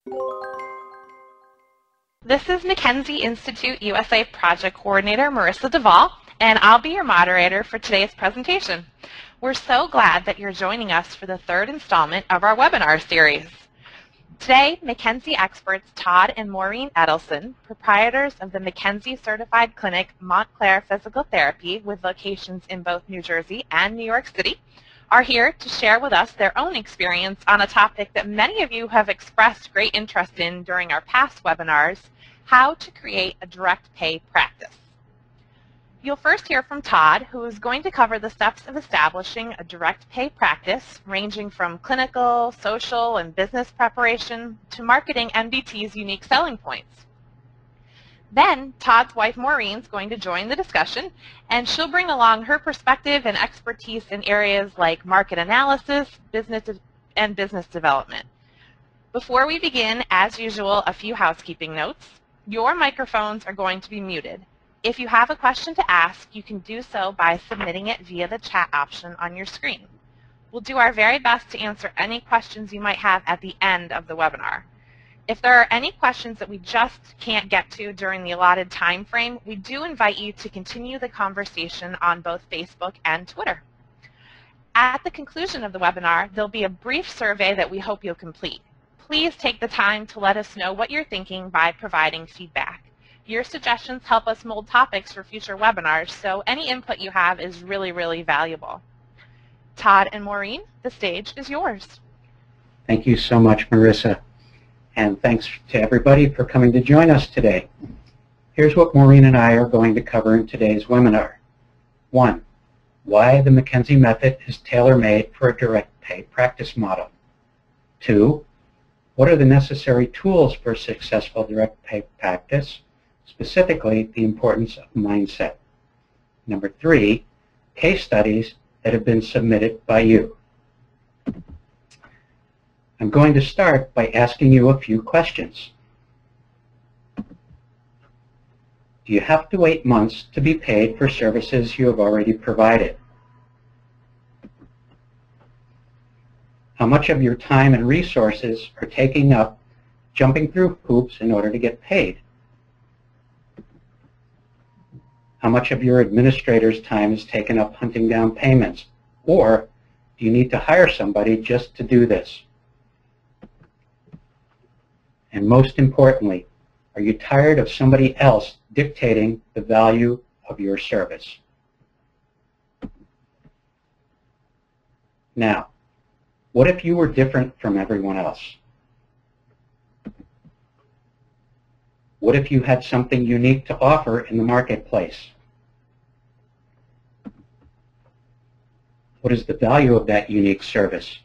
This is Mackenzie Institute USA Project Coordinator Marissa Duvall, and I'll be your moderator for today's presentation. We're so glad that you're joining us for the third installment of our webinar series. Today, Mackenzie experts Todd and Maureen Edelson, proprietors of the Mackenzie Certified Clinic Montclair Physical Therapy with locations in both New Jersey and New York City, are here to share with us their own experience on a topic that many of you have expressed great interest in during our past webinars, how to create a direct pay practice. You'll first hear from Todd, who is going to cover the steps of establishing a direct pay practice, ranging from clinical, social, and business preparation to marketing MDT's unique selling points. Then, Todd's wife Maureen is going to join the discussion, and she'll bring along her perspective and expertise in areas like market analysis, business development. Before we begin, as usual, a few housekeeping notes. Your microphones are going to be muted. If you have a question to ask, you can do so by submitting it via the chat option on your screen. We'll do our very best to answer any questions you might have at the end of the webinar. If there are any questions that we just can't get to during the allotted time frame, we do invite you to continue the conversation on both Facebook and Twitter. At the conclusion of the webinar, there'll be a brief survey that we hope you'll complete. Please take the time to let us know what you're thinking by providing feedback. Your suggestions help us mold topics for future webinars, so any input you have is really, really valuable. Todd and Maureen, the stage is yours. Thank you so much, Marissa. And thanks to everybody for coming to join us today. Here's what Maureen and I are going to cover in today's webinar. 1. Why the Mackenzie method is tailor-made for a direct pay practice model. 2. What are the necessary tools for a successful direct pay practice, specifically the importance of mindset. 3. Case studies that have been submitted by you. I'm going to start by asking you a few questions. Do you have to wait months to be paid for services you have already provided? How much of your time and resources are taking up jumping through hoops in order to get paid? How much of your administrator's time is taken up hunting down payments? Or do you need to hire somebody just to do this? And most importantly, are you tired of somebody else dictating the value of your service? Now, what if you were different from everyone else? What if you had something unique to offer in the marketplace? What is the value of that unique service?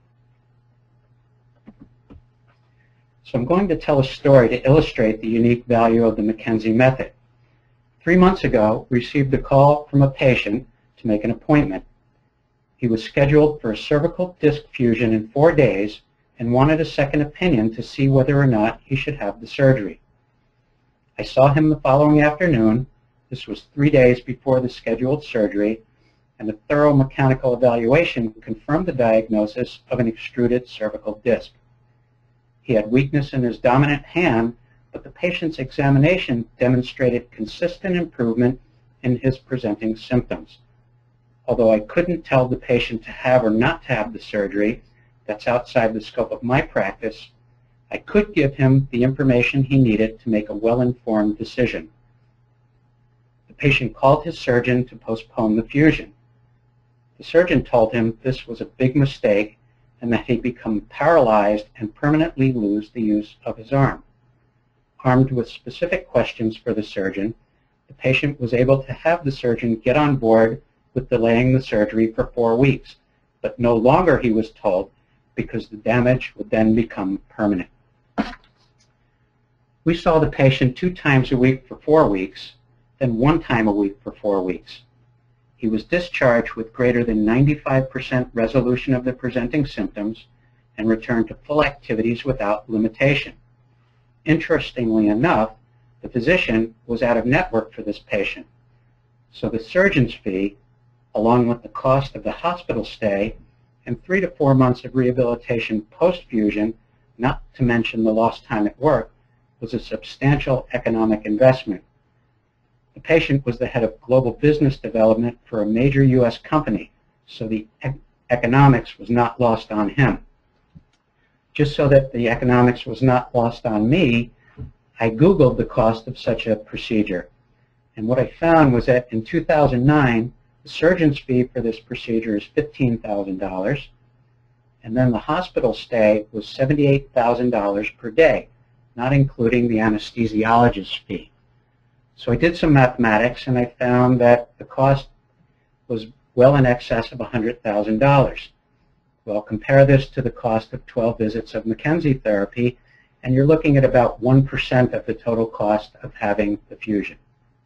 So I'm going to tell a story to illustrate the unique value of the Mackenzie method. 3 months ago, we received a call from a patient to make an appointment. He was scheduled for a cervical disc fusion in 4 days and wanted a second opinion to see whether or not he should have the surgery. I saw him the following afternoon. This was 3 days before the scheduled surgery, and a thorough mechanical evaluation confirmed the diagnosis of an extruded cervical disc. He had weakness in his dominant hand, but the patient's examination demonstrated consistent improvement in his presenting symptoms. Although I couldn't tell the patient to have or not to have the surgery, that's outside the scope of my practice, I could give him the information he needed to make a well-informed decision. The patient called his surgeon to postpone the fusion. The surgeon told him this was a big mistake and that he'd become paralyzed and permanently lose the use of his arm. Armed with specific questions for the surgeon, the patient was able to have the surgeon get on board with delaying the surgery for 4 weeks, but no longer, he was told, because the damage would then become permanent. We saw the patient 2 times a week for 4 weeks, then 1 time a week for 4 weeks. He was discharged with greater than 95% resolution of the presenting symptoms and returned to full activities without limitation. Interestingly enough, the physician was out of network for this patient, so the surgeon's fee, along with the cost of the hospital stay and 3 to 4 months of rehabilitation post-fusion, not to mention the lost time at work, was a substantial economic investment. The patient was the head of global business development for a major U.S. company, so the economics was not lost on him. Just so that the economics was not lost on me, I Googled the cost of such a procedure. And what I found was that in 2009, the surgeon's fee for this procedure is $15,000, and then the hospital stay was $78,000 per day, not including the anesthesiologist's fee. So I did some mathematics, and I found that the cost was well in excess of $100,000. Well, compare this to the cost of 12 visits of McKenzie therapy, and you're looking at about 1% of the total cost of having the fusion.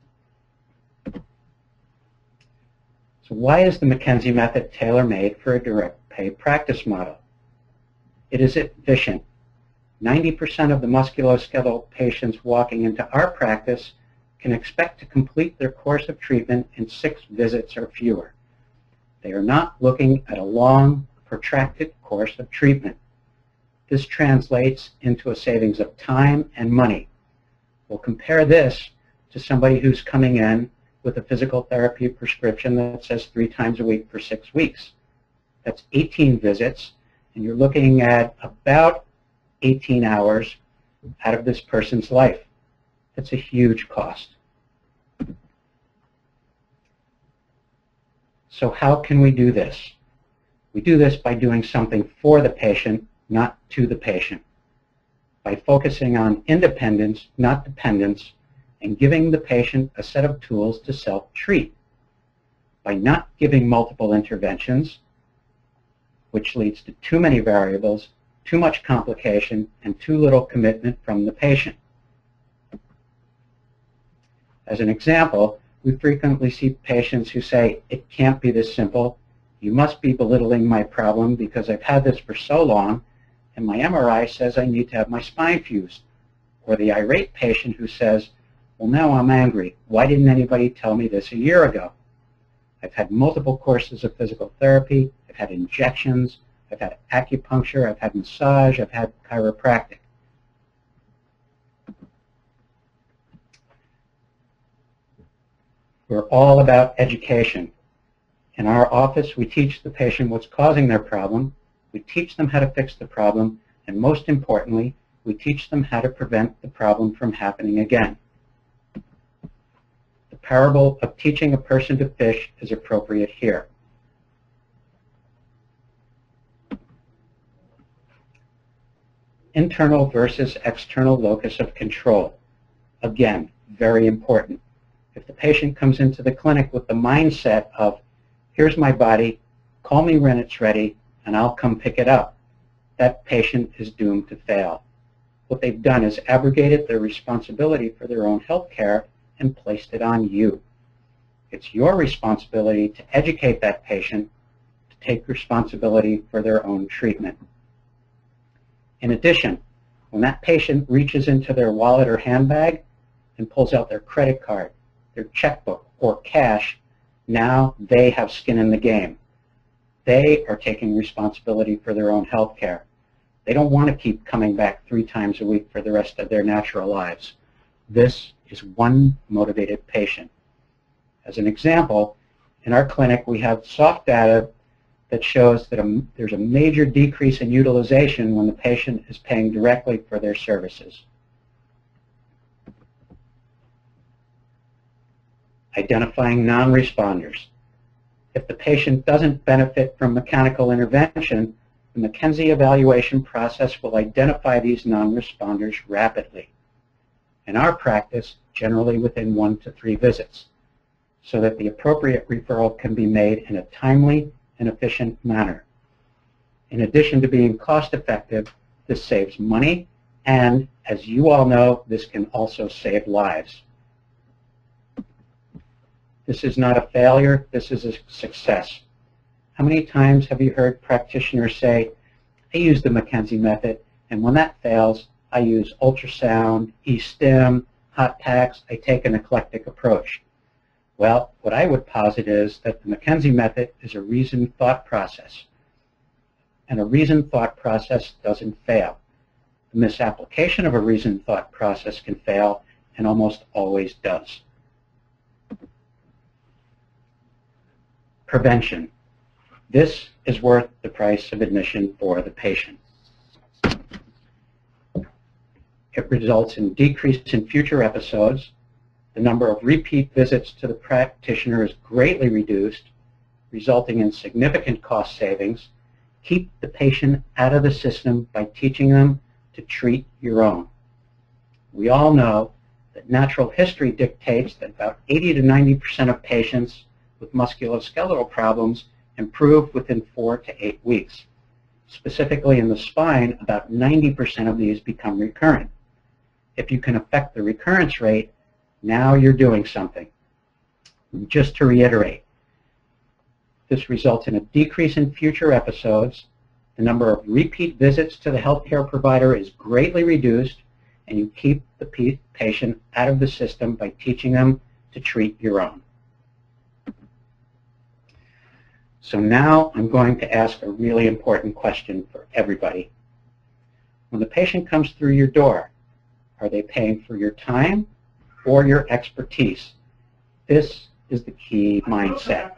So why is the McKenzie method tailor-made for a direct pay practice model? It is efficient. 90% of the musculoskeletal patients walking into our practice can expect to complete their course of treatment in 6 visits or fewer. They are not looking at a long, protracted course of treatment. This translates into a savings of time and money. We'll compare this to somebody who's coming in with a physical therapy prescription that says 3 times a week for 6 weeks. That's 18 visits, and you're looking at about 18 hours out of this person's life. That's a huge cost. So how can we do this? We do this by doing something for the patient, not to the patient. By focusing on independence, not dependence, and giving the patient a set of tools to self-treat. By not giving multiple interventions, which leads to too many variables, too much complication, and too little commitment from the patient. As an example, we frequently see patients who say, "It can't be this simple. You must be belittling my problem because I've had this for so long, and my MRI says I need to have my spine fused." Or the irate patient who says, "Well, now I'm angry. Why didn't anybody tell me this a year ago? I've had multiple courses of physical therapy. I've had injections. I've had acupuncture. I've had massage. I've had chiropractic." We're all about education. In our office, we teach the patient what's causing their problem, we teach them how to fix the problem, and most importantly, we teach them how to prevent the problem from happening again. The parable of teaching a person to fish is appropriate here. Internal versus external locus of control. Again, very important. If the patient comes into the clinic with the mindset of, "Here's my body, call me when it's ready, and I'll come pick it up," that patient is doomed to fail. What they've done is abrogated their responsibility for their own health care and placed it on you. It's your responsibility to educate that patient to take responsibility for their own treatment. In addition, when that patient reaches into their wallet or handbag and pulls out their credit card, their checkbook, or cash, now they have skin in the game. They are taking responsibility for their own health care. They don't want to keep coming back 3 times a week for the rest of their natural lives. This is one motivated patient. As an example, in our clinic we have soft data that shows that there's a major decrease in utilization when the patient is paying directly for their services. Identifying non-responders. If the patient doesn't benefit from mechanical intervention, the McKenzie evaluation process will identify these non-responders rapidly. In our practice, generally within 1 to 3 visits, so that the appropriate referral can be made in a timely and efficient manner. In addition to being cost-effective, this saves money, and as you all know, this can also save lives. This is not a failure, this is a success. How many times have you heard practitioners say, "I use the McKenzie method, and when that fails, I use ultrasound, e-stim, hot packs, I take an eclectic approach"? Well, what I would posit is that the McKenzie method is a reasoned thought process. And a reasoned thought process doesn't fail. The misapplication of a reasoned thought process can fail, and almost always does. Prevention. This is worth the price of admission for the patient. It results in decrease in future episodes. The number of repeat visits to the practitioner is greatly reduced, resulting in significant cost savings. Keep the patient out of the system by teaching them to treat your own. We all know that natural history dictates that about 80 to 90% of patients with musculoskeletal problems improve within 4 to 8 weeks. Specifically in the spine, about 90% of these become recurrent. If you can affect the recurrence rate, now you're doing something. Just to reiterate, this results in a decrease in future episodes. The number of repeat visits to the healthcare provider is greatly reduced, and you keep the patient out of the system by teaching them to treat your own. So now I'm going to ask a really important question for everybody. When the patient comes through your door, are they paying for your time or your expertise? This is the key mindset.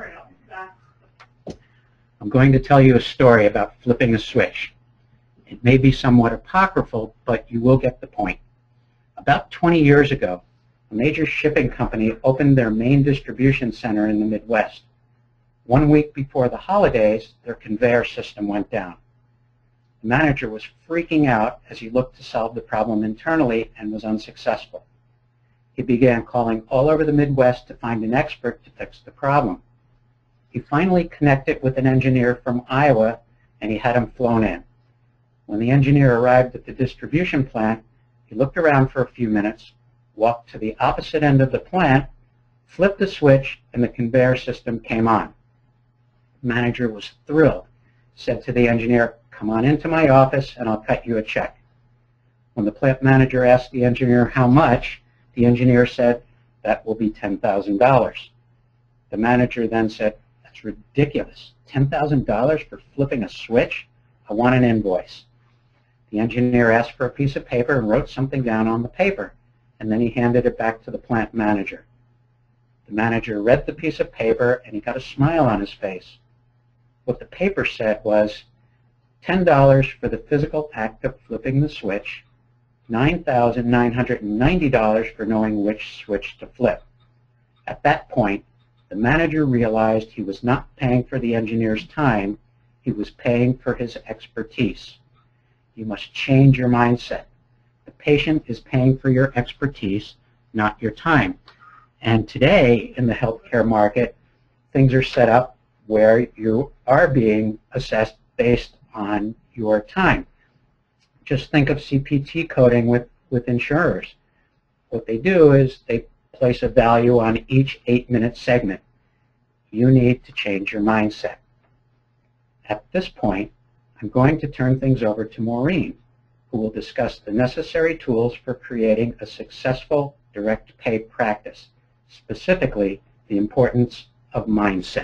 I'm going to tell you a story about flipping a switch. It may be somewhat apocryphal, but you will get the point. About 20 years ago, a major shipping company opened their main distribution center in the Midwest. 1 week before the holidays, their conveyor system went down. The manager was freaking out as he looked to solve the problem internally and was unsuccessful. He began calling all over the Midwest to find an expert to fix the problem. He finally connected with an engineer from Iowa, and he had him flown in. When the engineer arrived at the distribution plant, he looked around for a few minutes, walked to the opposite end of the plant, flipped the switch, and the conveyor system came on. The manager was thrilled, said to the engineer, "Come on into my office and I'll cut you a check." When the plant manager asked the engineer how much, the engineer said, "That will be $10,000. The manager then said, "That's ridiculous. $10,000 for flipping a switch? I want an invoice." The engineer asked for a piece of paper and wrote something down on the paper, and then he handed it back to the plant manager. The manager read the piece of paper, and he got a smile on his face. What the paper said was, $10 for the physical act of flipping the switch, $9,990 for knowing which switch to flip. At that point, the manager realized he was not paying for the engineer's time, he was paying for his expertise. You must change your mindset. The patient is paying for your expertise, not your time. And today, in the healthcare market, things are set up where you are being assessed based on your time. Just think of CPT coding with insurers. What they do is they place a value on each 8-minute segment. You need to change your mindset. At this point, I'm going to turn things over to Maureen, who will discuss the necessary tools for creating a successful direct pay practice, specifically the importance of mindset.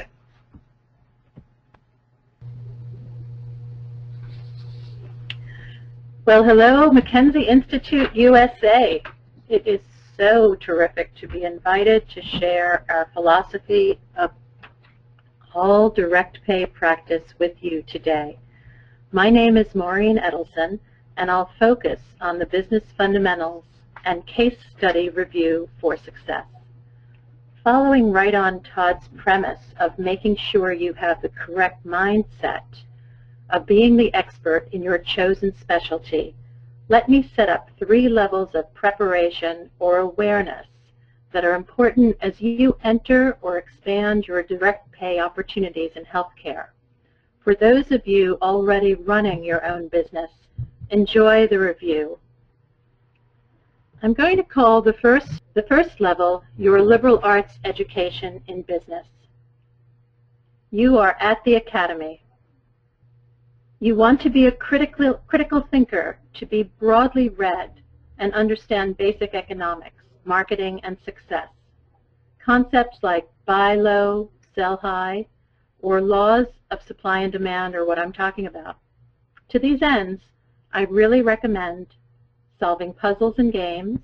Well, hello, McKenzie Institute USA. It is so terrific to be invited to share our philosophy of all direct pay practice with you today. My name is Maureen Edelson, and I'll focus on the business fundamentals and case study review for success. Following right on Todd's premise of making sure you have the correct mindset of being the expert in your chosen specialty, let me set up 3 levels of preparation or awareness that are important as you enter or expand your direct pay opportunities in healthcare. For those of you already running your own business, enjoy the review. I'm going to call the first level your liberal arts education in business. You are at the academy. You want to be a critical thinker, to be broadly read and understand basic economics, marketing, and success. Concepts like buy low, sell high, or laws of supply and demand are what I'm talking about. To these ends, I really recommend solving puzzles and games,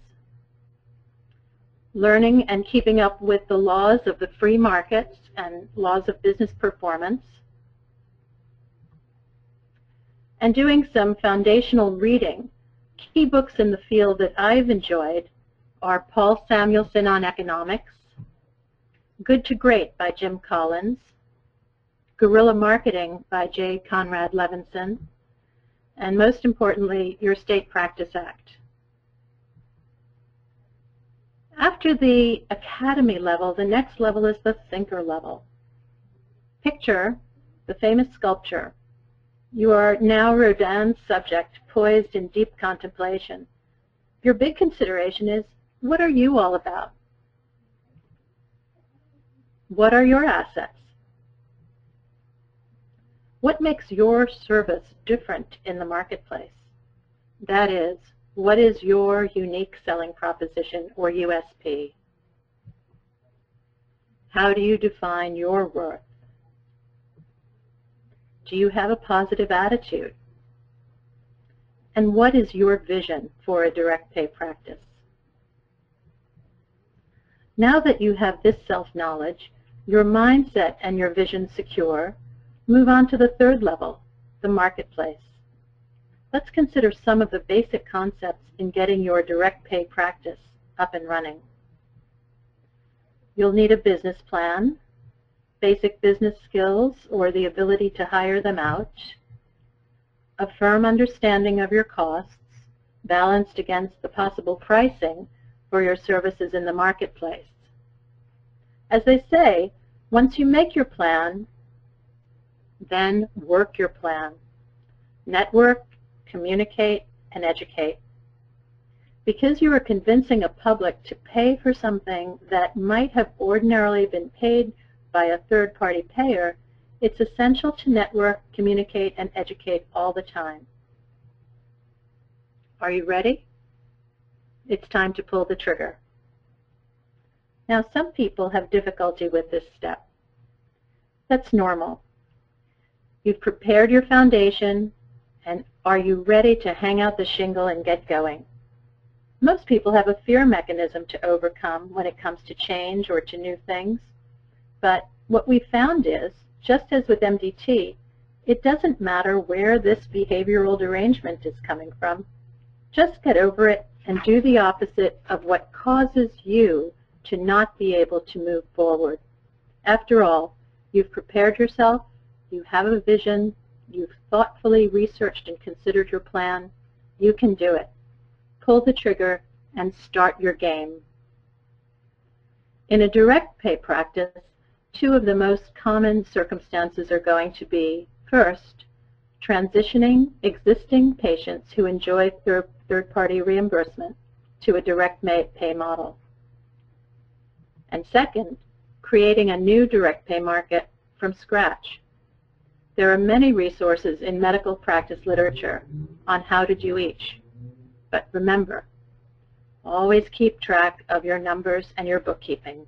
learning and keeping up with the laws of the free markets and laws of business performance, and doing some foundational reading. Key books in the field that I've enjoyed are Paul Samuelson on Economics, Good to Great by Jim Collins, Guerrilla Marketing by J. Conrad Levinson, and most importantly, Your State Practice Act. After the academy level, the next level is the thinker level. Picture the famous sculpture. You are now Rodin's subject, poised in deep contemplation. Your big consideration is, what are you all about? What are your assets? What makes your service different in the marketplace? That is, what is your unique selling proposition or USP? How do you define your worth? Do you have a positive attitude? And what is your vision for a direct pay practice? Now that you have this self-knowledge, your mindset and your vision secure, move on to the third level, the marketplace. Let's consider some of the basic concepts in getting your direct pay practice up and running. You'll need a business plan, basic business skills or the ability to hire them out, a firm understanding of your costs balanced against the possible pricing for your services in the marketplace. As they say, once you make your plan, then work your plan. Network, communicate, and educate. Because you are convincing a public to pay for something that might have ordinarily been paid by a third-party payer, it's essential to network, communicate, and educate all the time. Are you ready? It's time to pull the trigger. Now, some people have difficulty with this step. That's normal. You've prepared your foundation, and are you ready to hang out the shingle and get going? Most people have a fear mechanism to overcome when it comes to change or to new things. But what we found is, just as with MDT, it doesn't matter where this behavioral derangement is coming from. Just get over it and do the opposite of what causes you to not be able to move forward. After all, you've prepared yourself, you have a vision, you've thoughtfully researched and considered your plan. You can do it. Pull the trigger and start your game. In a direct pay practice, two of the most common circumstances are going to be, first, transitioning existing patients who enjoy third-party reimbursement to a direct pay model. And second, creating a new direct pay market from scratch. There are many resources in medical practice literature on how to do each. But remember, always keep track of your numbers and your bookkeeping.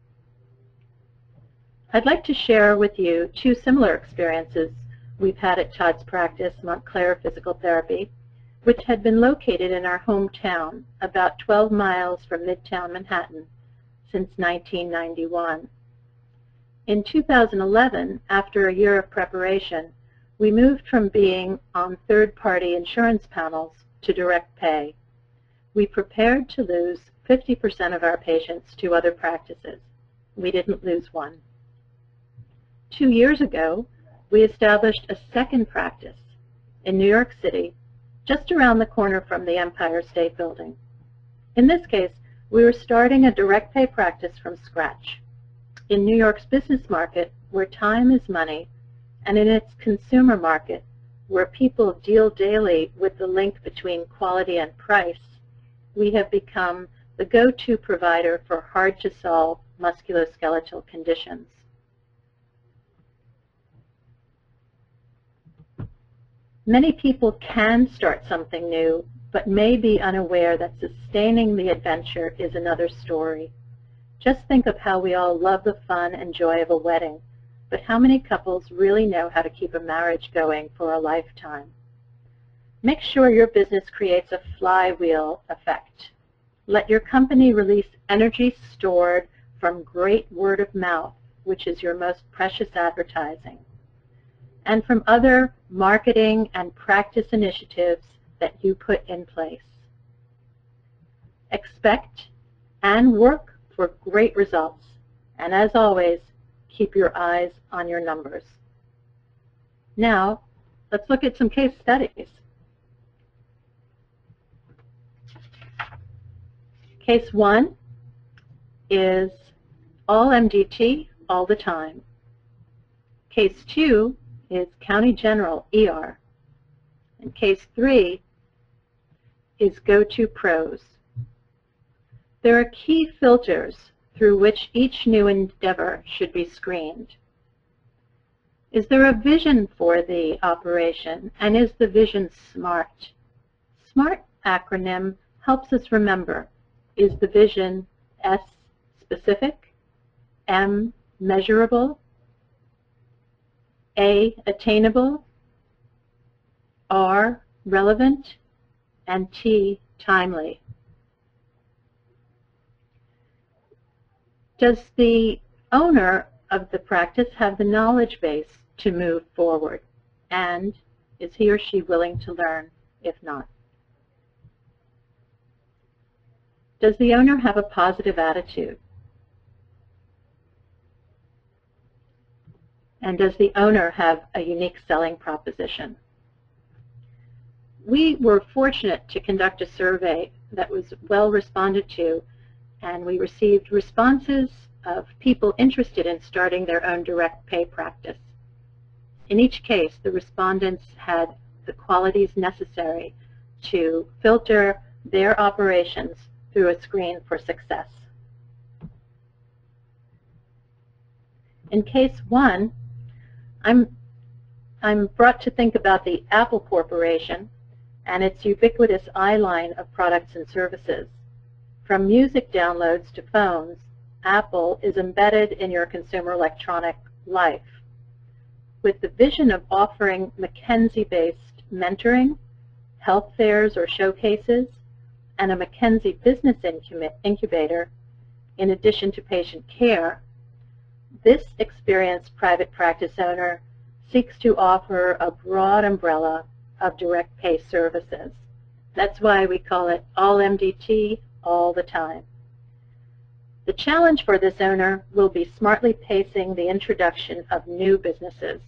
I'd like to share with you two similar experiences we've had at Todd's practice, Montclair Physical Therapy, which had been located in our hometown, about 12 miles from Midtown Manhattan, since 1991. In 2011, after a year of preparation, we moved from being on third-party insurance panels to direct pay. We prepared to lose 50% of our patients to other practices. We didn't lose one. 2 years ago, we established a second practice in New York City, just around the corner from the Empire State Building. In this case, we were starting a direct pay practice from scratch. In New York's business market, where time is money, and in its consumer market, where people deal daily with the link between quality and price, we have become the go-to provider for hard-to-solve musculoskeletal conditions. Many people can start something new, but may be unaware that sustaining the adventure is another story. Just think of how we all love the fun and joy of a wedding, but how many couples really know how to keep a marriage going for a lifetime? Make sure your business creates a flywheel effect. Let your company release energy stored from great word of mouth, which is your most precious advertising, and from other marketing and practice initiatives that you put in place. Expect and work for great results, and as always, keep your eyes on your numbers. Now, let's look at some case studies. Case 1 is all MDT all the time. Case 2 is County General ER. And case 3 is Go-To Pros. There are key filters through which each new endeavor should be screened. Is there a vision for the operation, and is the vision SMART? SMART acronym helps us remember. Is the vision S, specific, M, measurable, A, attainable, R, relevant, and T, timely? Does the owner of the practice have the knowledge base to move forward? And is he or she willing to learn, if not? Does the owner have a positive attitude? And does the owner have a unique selling proposition? We were fortunate to conduct a survey that was well responded to, and we received responses of people interested in starting their own direct pay practice. In each case, the respondents had the qualities necessary to filter their operations through a screen for success. In case 1, I'm brought to think about the Apple Corporation and its ubiquitous eye-line of products and services. From music downloads to phones, Apple is embedded in your consumer electronic life. With the vision of offering McKinsey-based mentoring, health fairs or showcases, and a McKinsey business incubator, in addition to patient care, this experienced private practice owner seeks to offer a broad umbrella of direct pay services. That's why we call it all MDT all the time. The challenge for this owner will be smartly pacing the introduction of new businesses.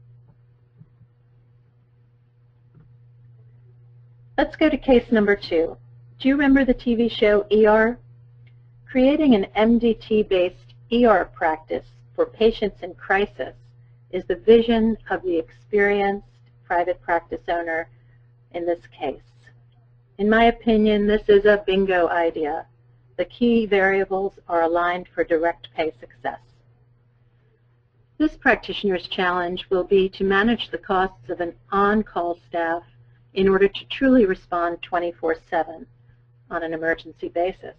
Let's go to case number 2. Do you remember the TV show ER? Creating an MDT-based ER practice for patients in crisis is the vision of the experienced private practice owner in this case. In my opinion, this is a bingo idea. The key variables are aligned for direct pay success. This practitioner's challenge will be to manage the costs of an on-call staff in order to truly respond 24/7 on an emergency basis.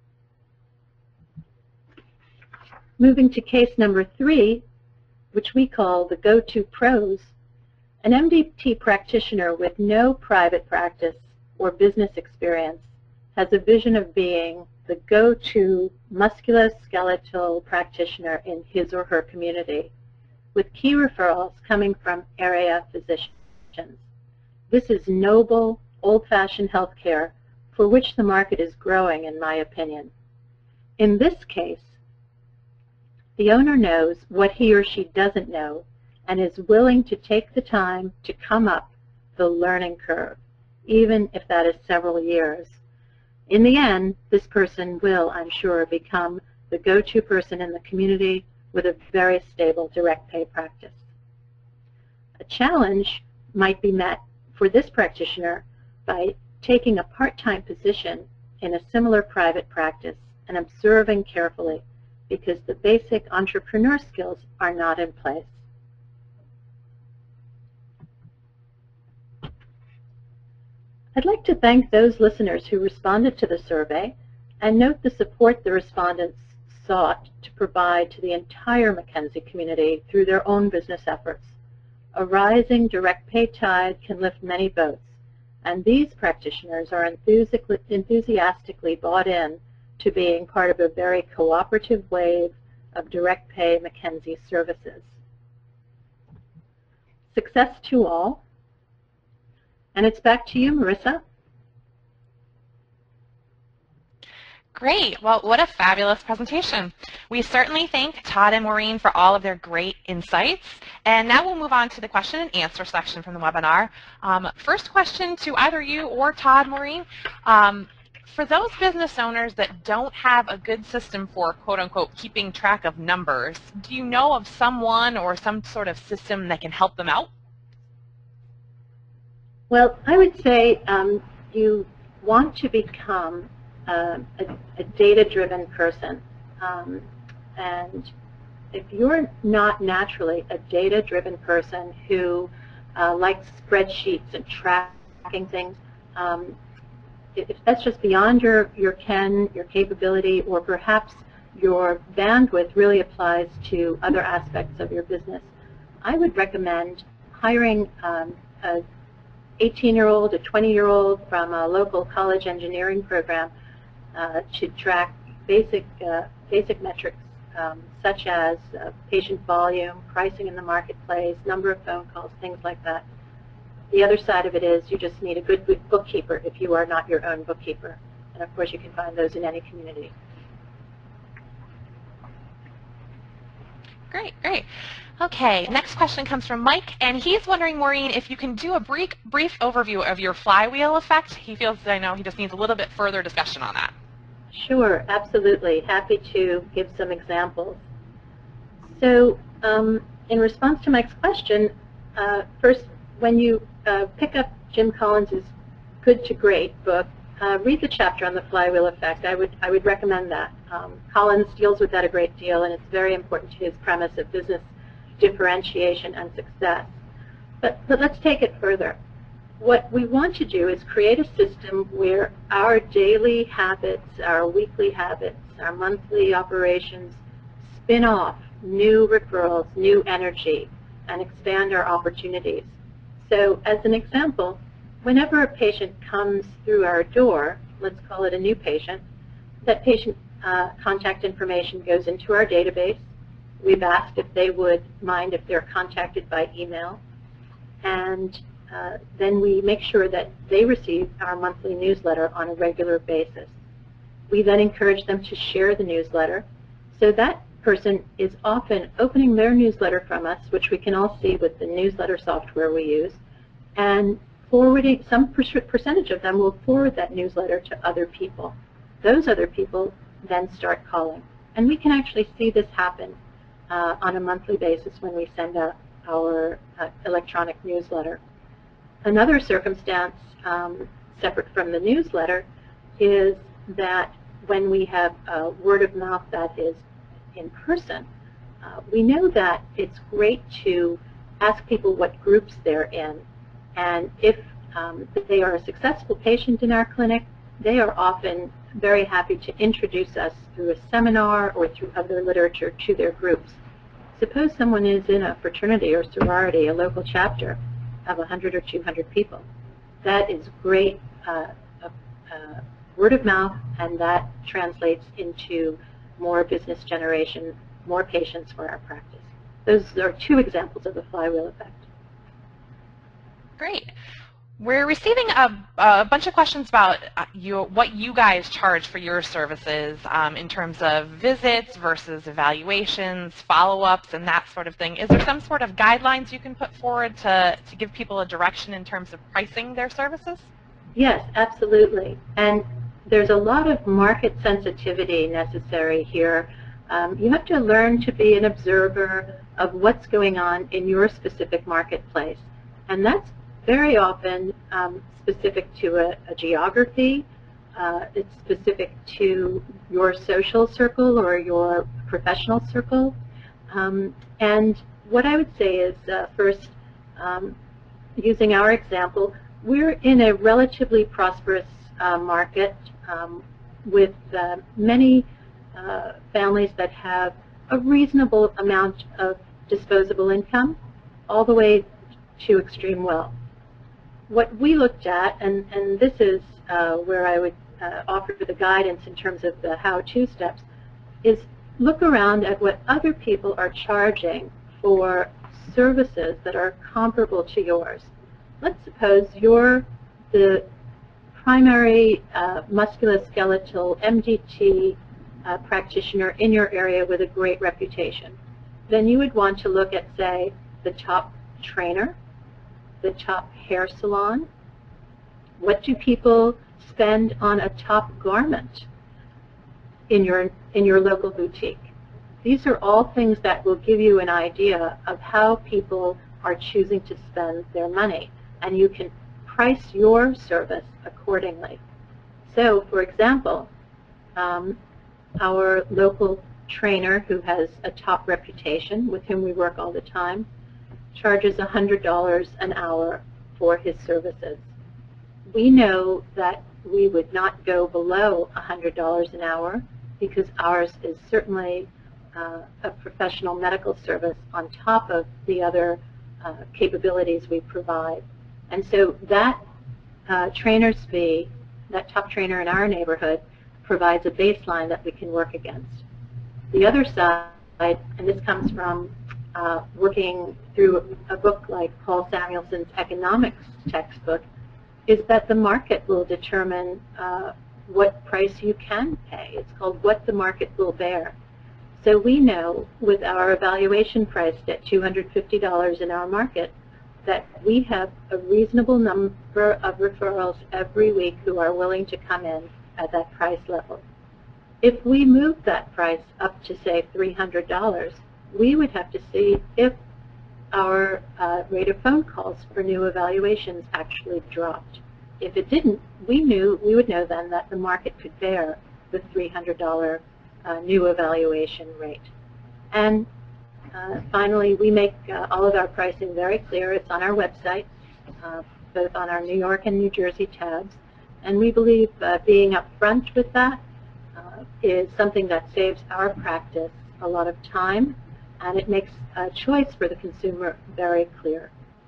Moving to case number 3, which we call the Go-To Pros, an MDT practitioner with no private practice or business experience has a vision of being the go-to musculoskeletal practitioner in his or her community, with key referrals coming from area physicians. This is noble, old-fashioned healthcare for which the market is growing, in my opinion. In this case, the owner knows what he or she doesn't know and is willing to take the time to come up the learning curve, even if that is several years. In the end, this person will, I'm sure, become the go-to person in the community with a very stable direct pay practice. A challenge might be met for this practitioner by taking a part-time position in a similar private practice and observing carefully, because the basic entrepreneur skills are not in place. I'd like to thank those listeners who responded to the survey and note the support the respondents sought to provide to the entire McKinsey community through their own business efforts. A rising direct pay tide can lift many boats, And these practitioners are enthusiastically bought in to being part of a very cooperative wave of direct pay McKinsey services. Success to all. And it's back to you, Marissa. Great. Well, what a fabulous presentation. We certainly thank Todd and Maureen for all of their great insights. And now we'll move on to the question and answer section from the webinar. First question to either you or Todd, Maureen. For those business owners that don't have a good system for, quote unquote, keeping track of numbers, do you know of someone or some sort of system that can help them out? Well, I would say you want to become a data-driven person. And if you're not naturally a data-driven person who likes spreadsheets and tracking things, if that's just beyond your ken, your capability, or perhaps your bandwidth really applies to other aspects of your business, I would recommend hiring a 18-year-old, a 20-year-old from a local college engineering program to track basic metrics such as patient volume, pricing in the marketplace, number of phone calls, things like that. The other side of it is you just need a good bookkeeper if you are not your own bookkeeper. And of course you can find those in any community. Great, great. Okay, next question comes from Mike, and he's wondering, Maureen, if you can do a brief overview of your flywheel effect. He feels, I know, he just needs a little bit further discussion on that. Sure, absolutely. Happy to give some examples. So in response to Mike's question, first, when you pick up Jim Collins' Good to Great book, read the chapter on the flywheel effect. I would recommend that. Collins deals with that a great deal, and it's very important to his premise of business differentiation and success. But let's take it further. What we want to do is create a system where our daily habits, our weekly habits, our monthly operations spin off new referrals, new energy, and expand our opportunities. So as an example, whenever a patient comes through our door, let's call it a new patient, that patient contact information goes into our database. We've asked if they would mind if they're contacted by email, and then we make sure that they receive our monthly newsletter on a regular basis. We then encourage them to share the newsletter. So that person is often opening their newsletter from us, which we can all see with the newsletter software we use, and forwarding, some percentage of them will forward that newsletter to other people. Those other people then start calling. And we can actually see this happen on a monthly basis when we send out our electronic newsletter. Another circumstance separate from the newsletter is that when we have word of mouth that is in person, we know that it's great to ask people what groups they're in. And if they are a successful patient in our clinic, they are often very happy to introduce us through a seminar or through other literature to their groups. Suppose someone is in a fraternity or sorority, a local chapter of 100 or 200 people. That is great word of mouth, and that translates into more business generation, more patients for our practice. Those are two examples of the flywheel effect. Great. We're receiving a bunch of questions about what you guys charge for your services in terms of visits versus evaluations, follow-ups, and that sort of thing. Is there some sort of guidelines you can put forward to give people a direction in terms of pricing their services? Yes, absolutely. And there's a lot of market sensitivity necessary here. You have to learn to be an observer of what's going on in your specific marketplace. And that's very often specific to a geography. It's specific to your social circle or your professional circle. And what I would say is, first, using our example, we're in a relatively prosperous market with many families that have a reasonable amount of disposable income all the way to extreme wealth. what we looked at, and this is where I would offer the guidance in terms of the how-to steps, is look around at what other people are charging for services that are comparable to yours. Let's suppose you're the primary musculoskeletal MDT practitioner in your area with a great reputation. Then you would want to look at, say, the top trainer, the top hair salon. What do people spend on a top garment in your local boutique? These are all things that will give you an idea of how people are choosing to spend their money, and you can price your service accordingly. So, for example, our local trainer who has a top reputation, with whom we work all the time, charges $100 an hour for his services. We know that we would not go below $100 an hour because ours is certainly a professional medical service on top of the other capabilities we provide. And so that trainer's fee, that top trainer in our neighborhood, provides a baseline that we can work against. The other side, and this comes from working through a book like Paul Samuelson's economics textbook, is that the market will determine what price you can pay. It's called what the market will bear. So we know with our evaluation priced at $250 in our market that we have a reasonable number of referrals every week who are willing to come in at that price level. If we move that price up to, say, $300, we would have to see if our rate of phone calls for new evaluations actually dropped. If it didn't, we would know then that the market could bear the $300 new evaluation rate. And finally, we make all of our pricing very clear. It's on our website, both on our New York and New Jersey tabs. And we believe being upfront with that is something that saves our practice a lot of time, and it makes a choice for the consumer very clear.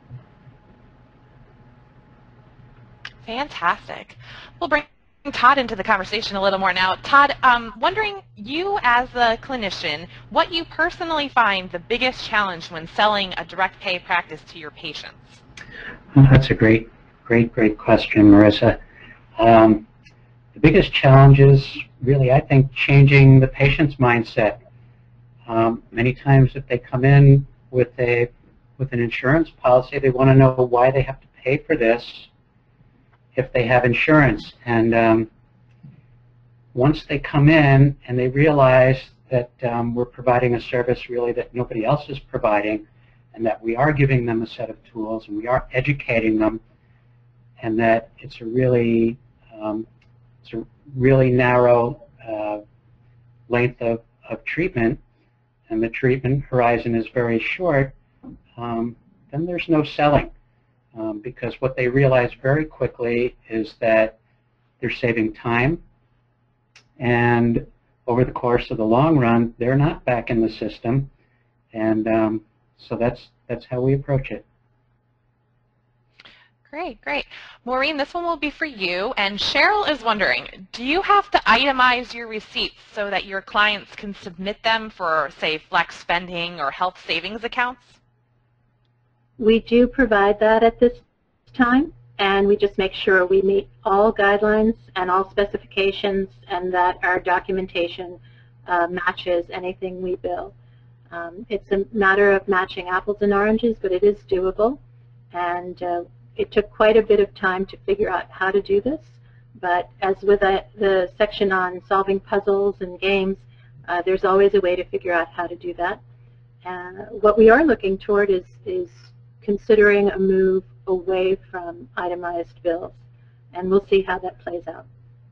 Fantastic. We'll bring Todd into the conversation a little more now. Todd, wondering, you as a clinician, what you personally find the biggest challenge when selling a direct pay practice to your patients? Well, that's a great question, Marissa. The biggest challenge is really, I think, changing the patient's mindset. Many times if they come in with an insurance policy, they want to know why they have to pay for this if they have insurance. And once they come in and they realize that we're providing a service really that nobody else is providing, and that we are giving them a set of tools and we are educating them, and that it's a really narrow length of treatment, and the treatment horizon is very short, then there's no selling. Because what they realize very quickly is that they're saving time, and over the course of the long run, they're not back in the system, and so that's how we approach it. Great, great. Maureen, this one will be for you, and Cheryl is wondering, do you have to itemize your receipts so that your clients can submit them for, say, flex spending or health savings accounts? We do provide that at this time, and we just make sure we meet all guidelines and all specifications, and that our documentation matches anything we bill. It's a matter of matching apples and oranges, but it is doable, and it took quite a bit of time to figure out how to do this, but as with the section on solving puzzles and games, there's always a way to figure out how to do that. What we are looking toward is considering a move away from itemized bills, and we'll see how that plays out.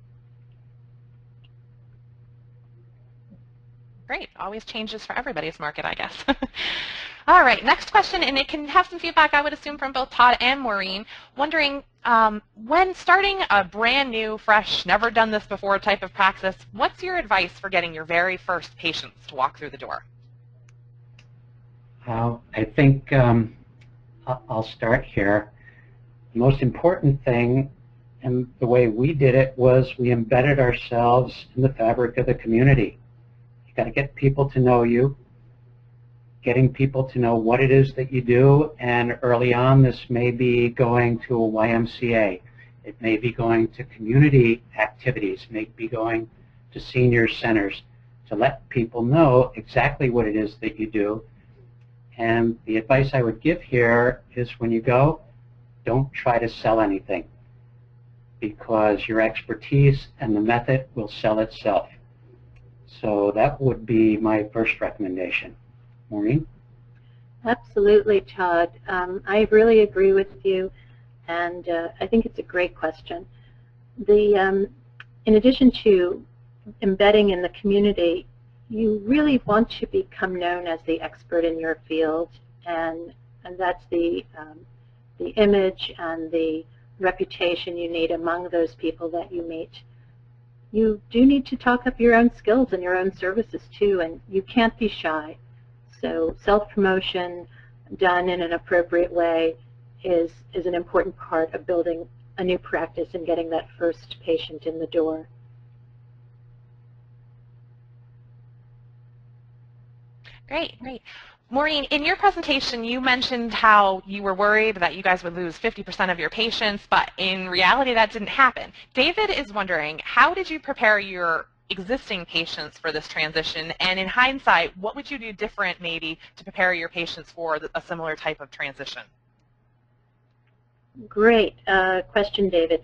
Great. Always changes for everybody's market, I guess. All right, next question, and it can have some feedback, I would assume, from both Todd and Maureen. Wondering, when starting a brand new, fresh, never done this before type of practice, what's your advice for getting your very first patients to walk through the door? I think I'll start here. The most important thing, and the way we did it, was we embedded ourselves in the fabric of the community. You got to get people to know you, getting people to know what it is that you do, and early on this may be going to a YMCA. It may be going to community activities, may be going to senior centers, to let people know exactly what it is that you do. And the advice I would give here is when you go, don't try to sell anything, because your expertise and the method will sell itself. So that would be my first recommendation. Maureen? Absolutely, Todd. I really agree with you, and I think it's a great question. In addition to embedding in the community, you really want to become known as the expert in your field, and that's the image and the reputation you need among those people that you meet. You do need to talk up your own skills and your own services too, and you can't be shy. So self-promotion done in an appropriate way is an important part of building a new practice and getting that first patient in the door. Great, great. Maureen, in your presentation, you mentioned how you were worried that you guys would lose 50% of your patients, but in reality, that didn't happen. David is wondering, how did you prepare your existing patients for this transition? And in hindsight, what would you do different, maybe, to prepare your patients for a similar type of transition? Great question, David.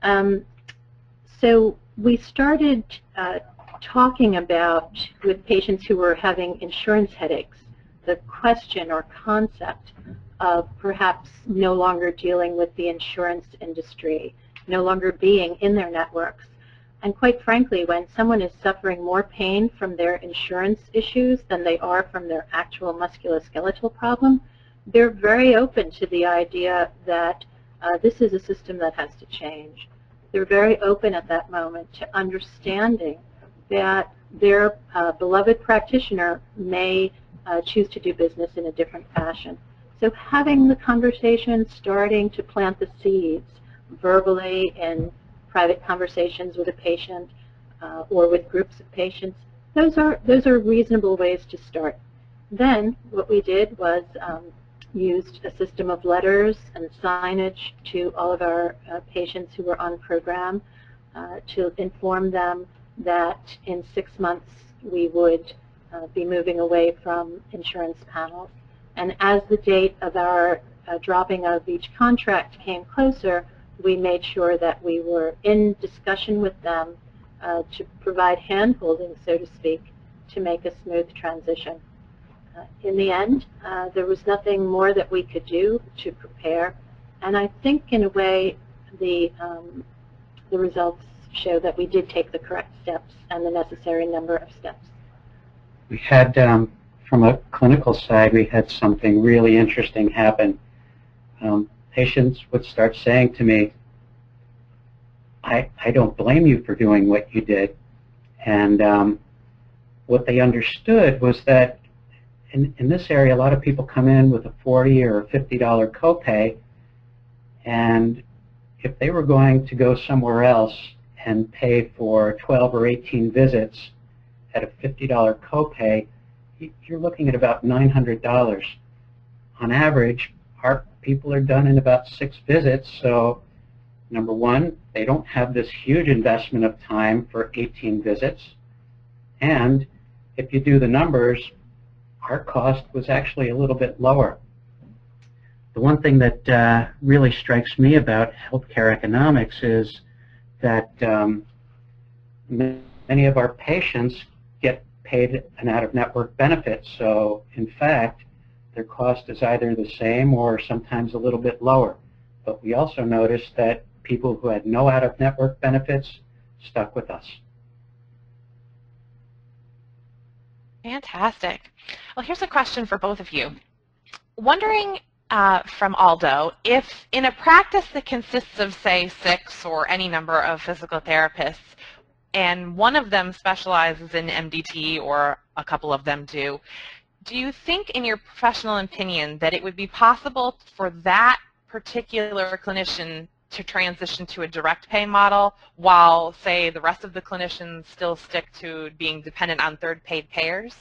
So we started talking about, with patients who were having insurance headaches, the question or concept of perhaps no longer dealing with the insurance industry, no longer being in their networks. And quite frankly, when someone is suffering more pain from their insurance issues than they are from their actual musculoskeletal problem, they're very open to the idea that this is a system that has to change. They're very open at that moment to understanding that their beloved practitioner may choose to do business in a different fashion. So having the conversation, starting to plant the seeds verbally in private conversations with a patient or with groups of patients, those are reasonable ways to start. Then what we did was used a system of letters and signage to all of our patients who were on program to inform them that in 6 months we would be moving away from insurance panels. And as the date of our dropping of each contract came closer, we made sure that we were in discussion with them to provide hand-holding, so to speak, to make a smooth transition. In the end, there was nothing more that we could do to prepare, and I think in a way the results show that we did take the correct steps and the necessary number of steps. We had, from a clinical side, we had something really interesting happen. Patients would start saying to me, I don't blame you for doing what you did. And what they understood was that in this area, a lot of people come in with a $40 or $50 copay, and if they were going to go somewhere else and pay for 12 or 18 visits at a $50 copay, you're looking at about $900. On average, our people are done in about 6 visits, so number one, they don't have this huge investment of time for 18 visits, and if you do the numbers, our cost was actually a little bit lower. The one thing that really strikes me about healthcare economics is that many of our patients get paid an out-of-network benefit, so in fact their cost is either the same or sometimes a little bit lower. But we also noticed that people who had no out-of-network benefits stuck with us. Fantastic. Well, here's a question for both of you. Wondering from Aldo, if in a practice that consists of, say, 6 or any number of physical therapists, and one of them specializes in MDT or a couple of them do you think, in your professional opinion, that it would be possible for that particular clinician to transition to a direct pay model while, say, the rest of the clinicians still stick to being dependent on third-paid payers?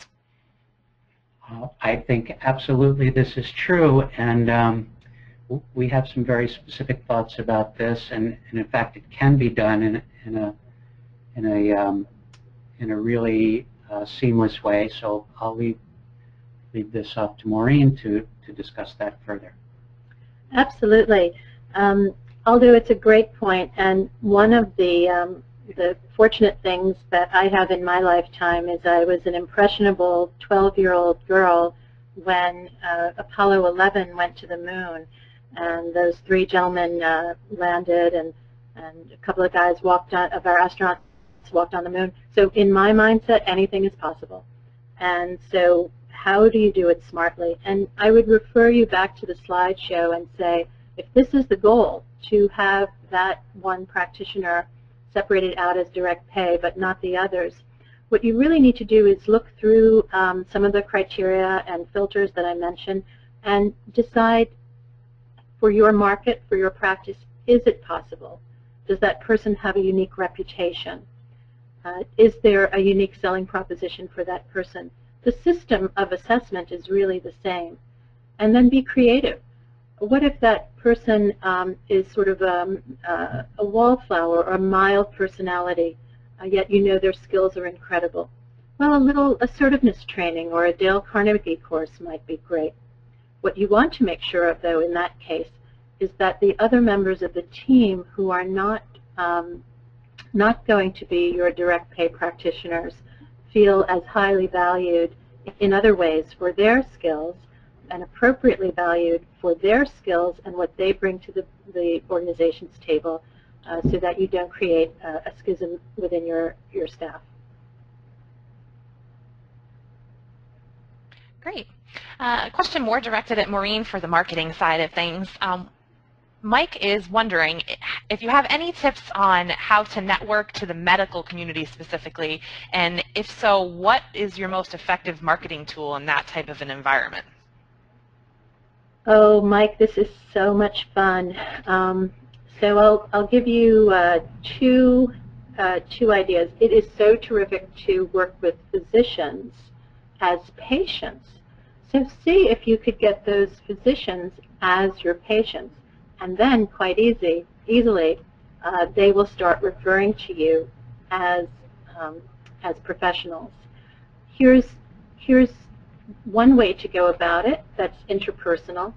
I think absolutely this is true, and we have some very specific thoughts about this, and in fact it can be done in a really seamless way. So I'll leave this up to Maureen to discuss that further. Absolutely. Although it's a great point, and one of the fortunate things that I have in my lifetime is I was an impressionable 12-year-old girl when Apollo 11 went to the moon, and those 3 gentlemen landed, and a couple of guys of our astronauts walked on the moon. So in my mindset, anything is possible. And so how do you do it smartly? And I would refer you back to the slideshow and say, if this is the goal, to have that one practitioner separated out as direct pay but not the others, what you really need to do is look through some of the criteria and filters that I mentioned and decide for your market, for your practice, is it possible? Does that person have a unique reputation? Is there a unique selling proposition for that person? The system of assessment is really the same. And then be creative. What if that person is sort of a wallflower or a mild personality, yet you know their skills are incredible? Well, a little assertiveness training or a Dale Carnegie course might be great. What you want to make sure of, though, in that case, is that the other members of the team who are not going to be your direct pay practitioners feel as highly valued in other ways for their skills and appropriately valued for their skills and what they bring to the organization's table, so that you don't create a schism within your staff. Great. A question more directed at Maureen for the marketing side of things. Mike is wondering if you have any tips on how to network to the medical community specifically, and if so, what is your most effective marketing tool in that type of an environment? Oh, Mike, this is so much fun. So I'll give you two ideas. It is so terrific to work with physicians as patients. So see if you could get those physicians as your patients. And then, quite easily, they will start referring to you as professionals. Here's one way to go about it that's interpersonal.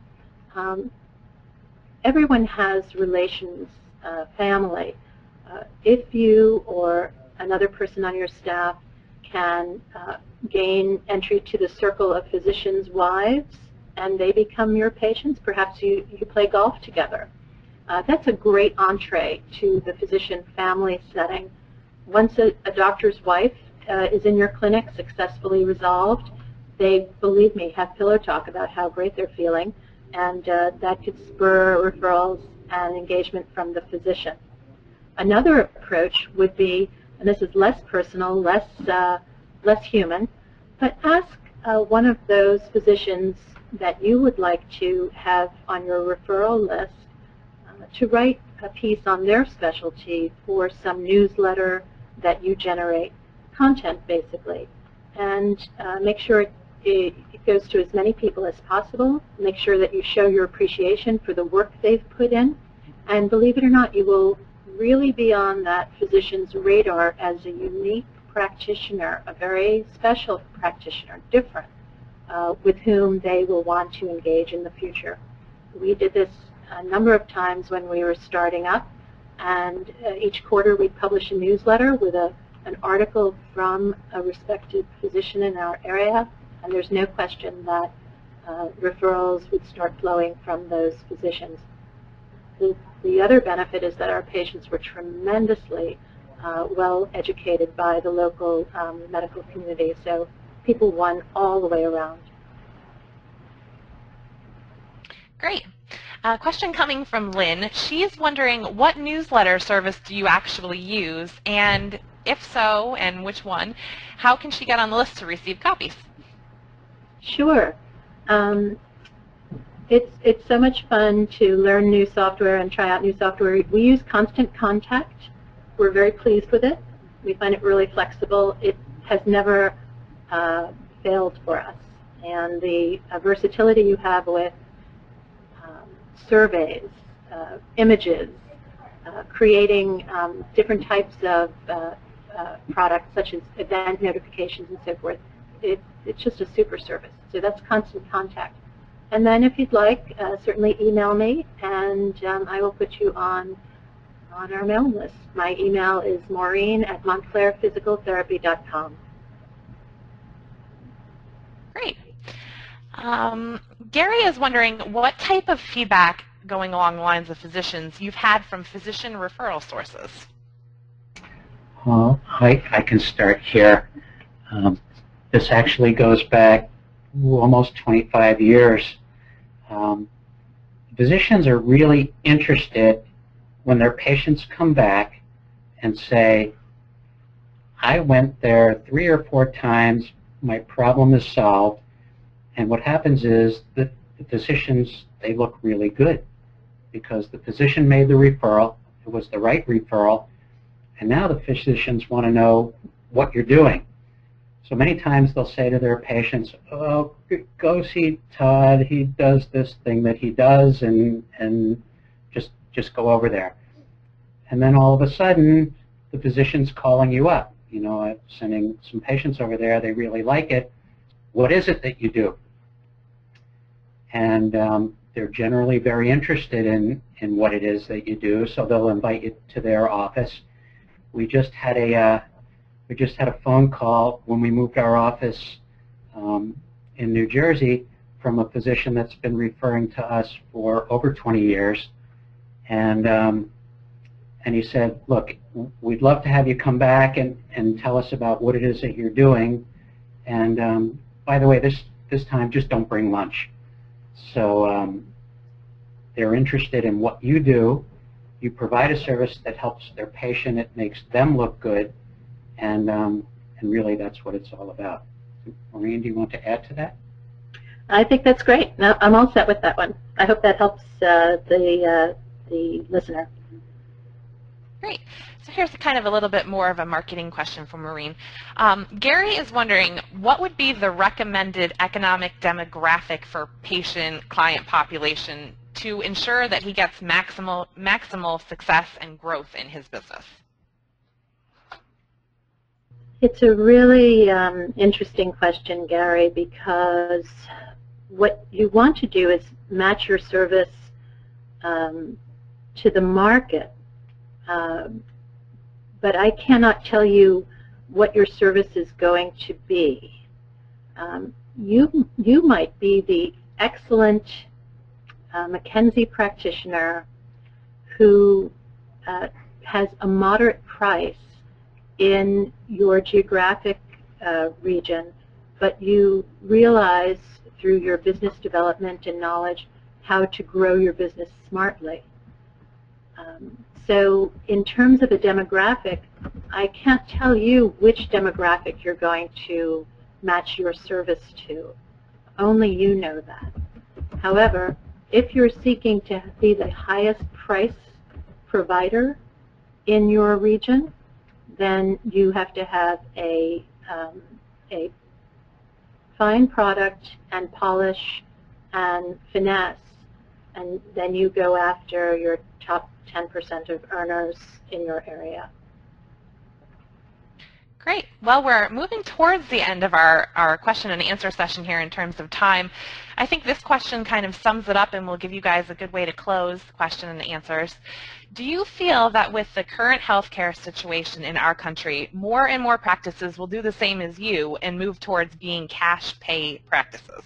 Everyone has relations, family. If you or another person on your staff can gain entry to the circle of physicians' wives, and they become your patients, perhaps you play golf together. That's a great entree to the physician family setting. Once a doctor's wife is in your clinic, successfully resolved, they, believe me, have pillow talk about how great they're feeling, and that could spur referrals and engagement from the physician. Another approach would be, and this is less personal, less human, but ask one of those physicians that you would like to have on your referral list to write a piece on their specialty for some newsletter that you generate, content basically, and make sure it goes to as many people as possible. Make sure that you show your appreciation for the work they've put in, and believe it or not, you will really be on that physician's radar as a unique practitioner, a very special practitioner, different, with whom they will want to engage in the future. We did this a number of times when we were starting up, and each quarter we'd publish a newsletter with an article from a respected physician in our area, and there's no question that referrals would start flowing from those physicians. The other benefit is that our patients were tremendously well educated by the local medical community, so people won all the way around. Great. A question coming from Lynn. She's wondering, what newsletter service do you actually use, and if so, and which one, how can she get on the list to receive copies? Sure. It's so much fun to learn new software and try out new software. We use Constant Contact. We're very pleased with it. We find it really flexible. It has never failed for us. And the versatility you have with surveys, images, creating different types of products such as event notifications and so forth, it's just a super service. So that's Constant Contact. And then if you'd like, certainly email me, and I will put you on our mailing list. My email is maureen@montclairphysicaltherapy.com. Great. Gary is wondering what type of feedback, going along the lines of physicians, you've had from physician referral sources. I can start here. This actually goes back almost 25 years. Physicians are really interested when their patients come back and say, I went there 3 or 4 times, my problem is solved, and what happens is that the physicians, they look really good because the physician made the referral, it was the right referral, and now the physicians want to know what you're doing. So many times they'll say to their patients, oh, go see Todd, he does this thing that he does, and just go over there. And then all of a sudden, the physician's calling you up. You know, I'm sending some patients over there, they really like it. What is it that you do? And they're generally very interested in what it is that you do, so they'll invite you to their office. We just had a phone call when we moved our office in New Jersey from a physician that's been referring to us for over 20 years, and he said, look, we'd love to have you come back and tell us about what it is that you're doing, and by the way, this time just don't bring lunch. So they're interested in what you do. You provide a service that helps their patient, it makes them look good, and really that's what it's all about. Maureen, do you want to add to that? I think that's great. No, I'm all set with that one. I hope that helps the listener. Great. So here's kind of a little bit more of a marketing question for Maureen. Gary is wondering, what would be the recommended economic demographic for patient client population to ensure that he gets maximal success and growth in his business? It's a really interesting question, Gary, because what you want to do is match your service to the market. But I cannot tell you what your service is going to be. You might be the excellent McKenzie practitioner who has a moderate price in your geographic region, but you realize through your business development and knowledge how to grow your business smartly. So in terms of a demographic, I can't tell you which demographic you're going to match your service to. Only you know that. However, if you're seeking to be the highest price provider in your region, then you have to have a fine product and polish and finesse, and then you go after your top 10% of earners in your area. Great. Well, we're moving towards the end of our question and answer session here in terms of time. I think this question kind of sums it up and will give you guys a good way to close the question and answers. Do you feel that with the current healthcare situation in our country, more and more practices will do the same as you and move towards being cash pay practices?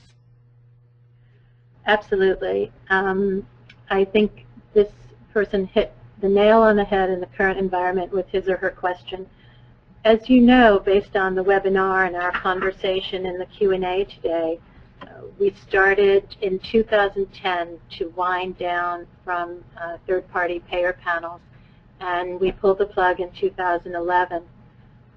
Absolutely. I think this person hit the nail on the head in the current environment with his or her question. As you know, based on the webinar and our conversation in the Q&A today, we started in 2010 to wind down from third-party payer panels, and we pulled the plug in 2011.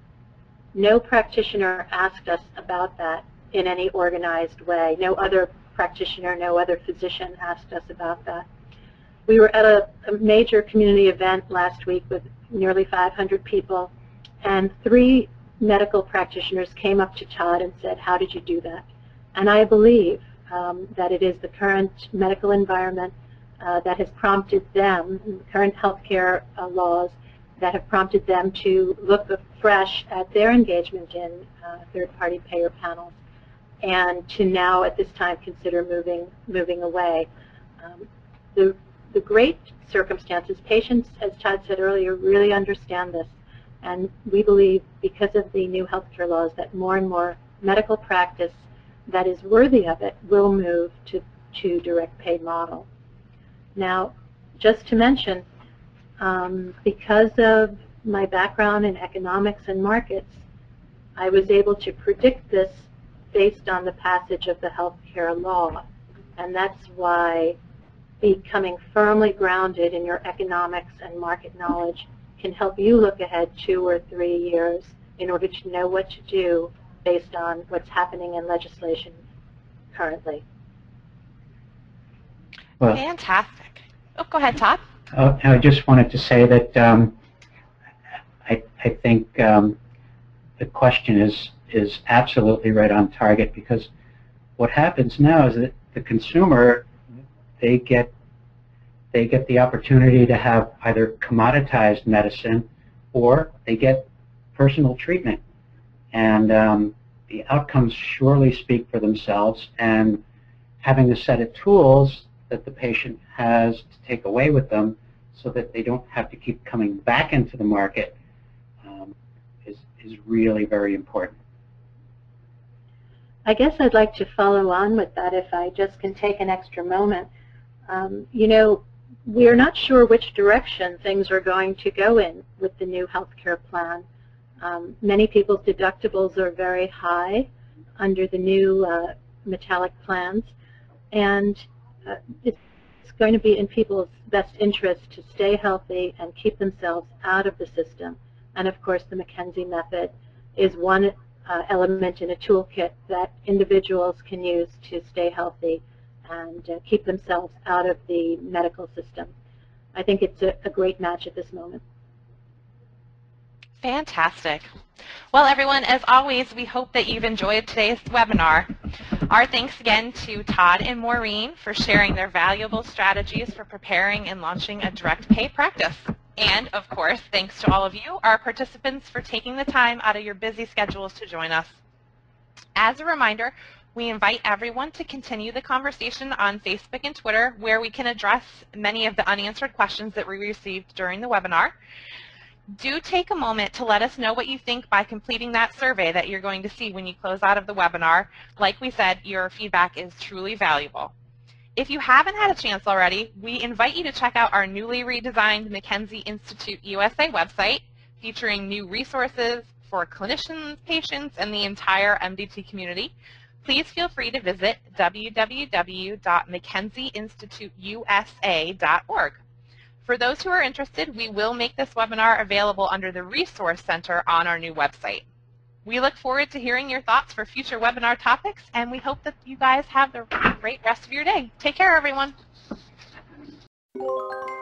No practitioner asked us about that in any organized way. No other practitioner, no other physician asked us about that. We were at a major community event last week with nearly 500 people, and 3 medical practitioners came up to Todd and said, "How did you do that?" And I believe that it is the current medical environment that has prompted them, the current healthcare laws, that have prompted them to look afresh at their engagement in third-party payer panels, and to now, at this time, consider moving away. The great circumstances, patients, as Todd said earlier, really understand this, and we believe, because of the new healthcare laws, that more and more medical practice that is worthy of it will move to direct pay model. Now, just to mention, because of my background in economics and markets, I was able to predict this based on the passage of the healthcare law, and that's why becoming firmly grounded in your economics and market knowledge can help you look ahead 2 or 3 years in order to know what to do based on what's happening in legislation currently. Well, Fantastic. Oh, go ahead, Todd. I just wanted to say that I think the question is absolutely right on target, because what happens now is that the consumer, they get the opportunity to have either commoditized medicine or they get personal treatment. And the outcomes surely speak for themselves, and having a set of tools that the patient has to take away with them so that they don't have to keep coming back into the market is really very important. I guess I'd like to follow on with that, if I just can take an extra moment. You know, we're not sure which direction things are going to go in with the new healthcare plan. Many people's deductibles are very high under the new metallic plans, and it's going to be in people's best interest to stay healthy and keep themselves out of the system. And of course, the McKenzie method is one element in a toolkit that individuals can use to stay healthy and keep themselves out of the medical system. I think it's a great match at this moment. Fantastic. Well, everyone, as always, we hope that you've enjoyed today's webinar. Our thanks again to Todd and Maureen for sharing their valuable strategies for preparing and launching a direct pay practice. And, of course, thanks to all of you, our participants, for taking the time out of your busy schedules to join us. As a reminder, we invite everyone to continue the conversation on Facebook and Twitter, where we can address many of the unanswered questions that we received during the webinar. Do take a moment to let us know what you think by completing that survey that you're going to see when you close out of the webinar. Like we said, your feedback is truly valuable. If you haven't had a chance already, we invite you to check out our newly redesigned McKenzie Institute USA website, featuring new resources for clinicians, patients, and the entire MDT community. Please feel free to visit www.mckenzieinstituteusa.org. For those who are interested, we will make this webinar available under the Resource Center on our new website. We look forward to hearing your thoughts for future webinar topics, and we hope that you guys have a great rest of your day. Take care, everyone.